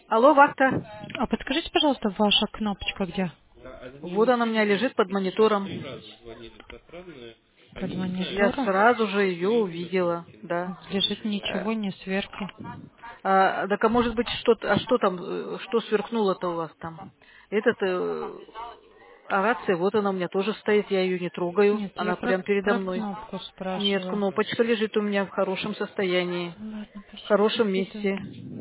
Алло, вахта. А подскажите, пожалуйста, ваша кнопочка где? Вот она у меня лежит под монитором. Под Я монитором? сразу же ее увидела, да. Лежит ничего, не сверху. Так, а может быть, что-то, а что там, что сверкнуло-то у вас там? Этот, рация, вот она у меня тоже стоит, я ее не трогаю, Нет, я она прямо передо про мной. кнопку Нет, спрашиваю. кнопочка лежит у меня в хорошем состоянии, Ладно, в спасибо, до хорошем месте. свидания.